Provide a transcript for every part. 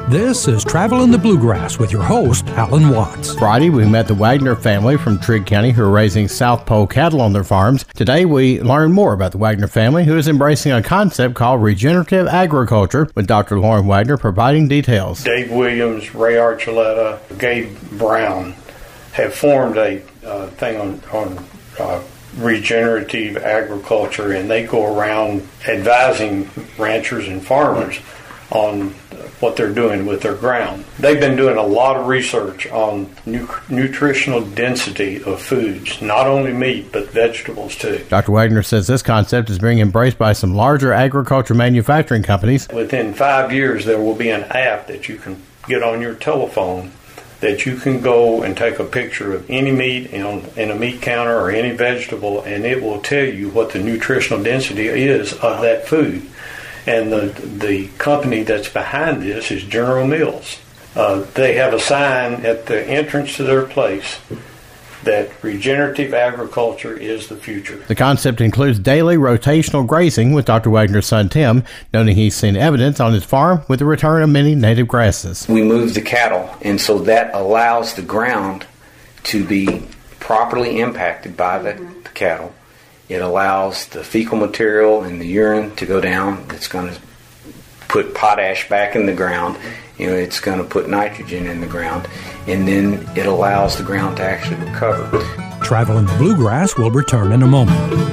This is Travel in the Bluegrass with your host, Alan Watts. Friday, we met the Wagner family from Trigg County who are raising South Pole cattle on their farms. Today, we learn more about the Wagner family who is embracing a concept called regenerative agriculture, with Dr. Lauren Wagner providing details. Dave Williams, Ray Archuleta, Gabe Brown have formed a thing on regenerative agriculture, and they go around advising ranchers and farmers on what they're doing with their ground. They've been doing a lot of research on nutritional density of foods, not only meat, but vegetables too. Dr. Wagner says this concept is being embraced by some larger agriculture manufacturing companies. Within 5 years, there will be an app that you can get on your telephone that you can go and take a picture of any meat in a meat counter or any vegetable, and it will tell you what the nutritional density is of that food. And the company that's behind this is General Mills. They have a sign at the entrance to their place that regenerative agriculture is the future. The concept includes daily rotational grazing, with Dr. Wagner's son Tim noting he's seen evidence on his farm with the return of many native grasses. We move the cattle, and so that allows the ground to be properly impacted by the cattle. It allows the fecal material and the urine to go down. It's going to put potash back in the ground. It's going to put nitrogen in the ground. And then it allows the ground to actually recover. Travel in the Bluegrass will return in a moment.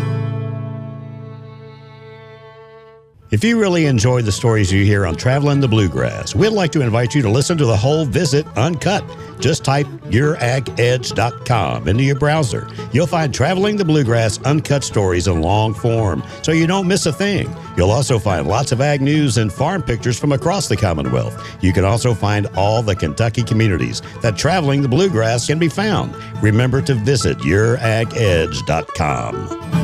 If you really enjoy the stories you hear on Traveling the Bluegrass, we'd like to invite you to listen to the whole visit uncut. Just type youragadge.com into your browser. You'll find Traveling the Bluegrass uncut stories in long form, so you don't miss a thing. You'll also find lots of ag news and farm pictures from across the Commonwealth. You can also find all the Kentucky communities that Traveling the Bluegrass can be found. Remember to visit youragadge.com.